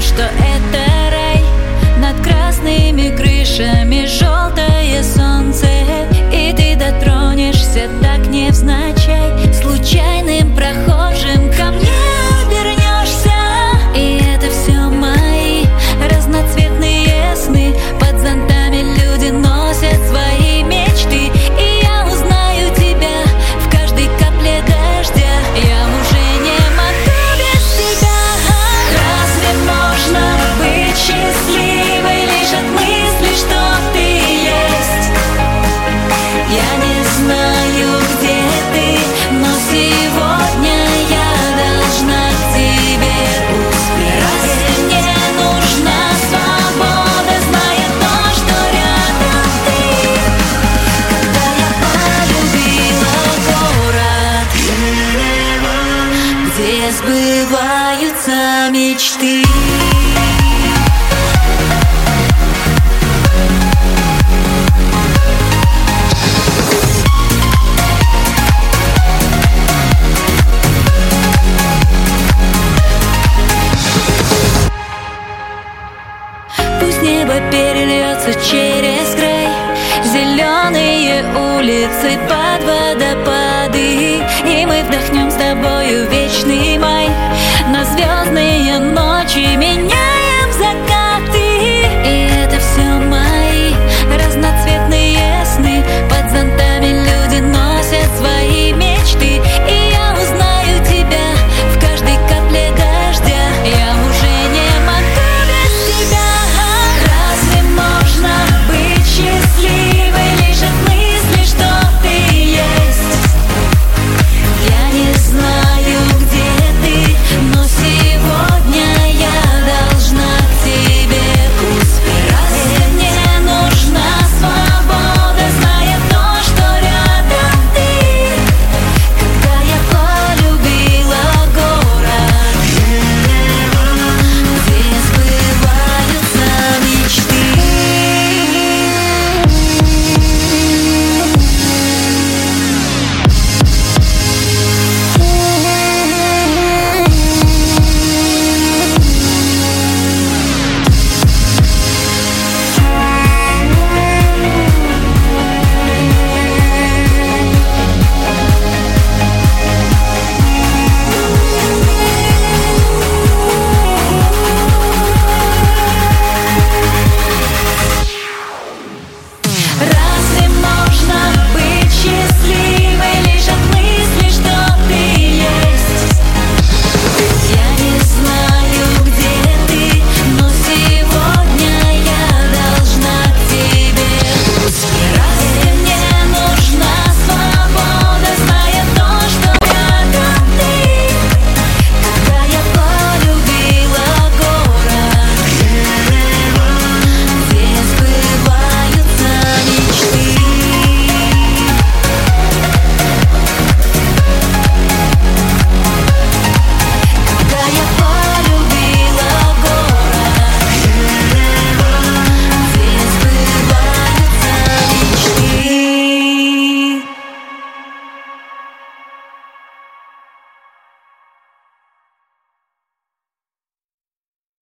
что это рай. Над красными крышами желтое солнце, и ты дотронешься так невзначай. Случайным прохожим ко мне обернешься. И это все мои разноцветные сны. Под зонтами люди носят свои мечты, и я узнаю тебя в каждой капле дождя. Я уже не могу без тебя. Разве можно быть счастливой лишь от мысли, что ты есть? Я не знаю, где ты, но сегодня я должна к тебе успеть. Разве мне нужна свобода, зная то, что рядом ты? Когда я полюбила город, где сбываются мечты. Пусть небо перельется через край, зеленые улицы под водопады, и мы вдохнем с тобою вечный май. На звездные ночи меня